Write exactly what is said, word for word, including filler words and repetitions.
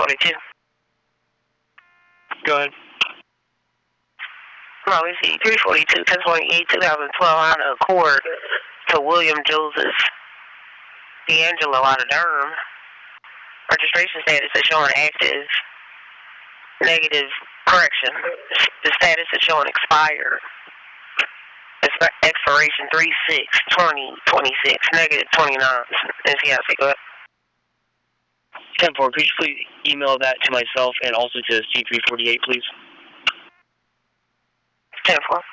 forty-two. Go ahead. No, we see three forty-two, ten twenty-eight, twenty twelve Honda Accord to William Joseph D'Angelo out of Durham. Registration status is showing active. Negative correction. The status is showing expired. Expiration three six twenty twenty-six, negative twenty-nine. N C I C, go ahead. ten four, could you please email that to myself and also to C three forty-eight, please? ten four.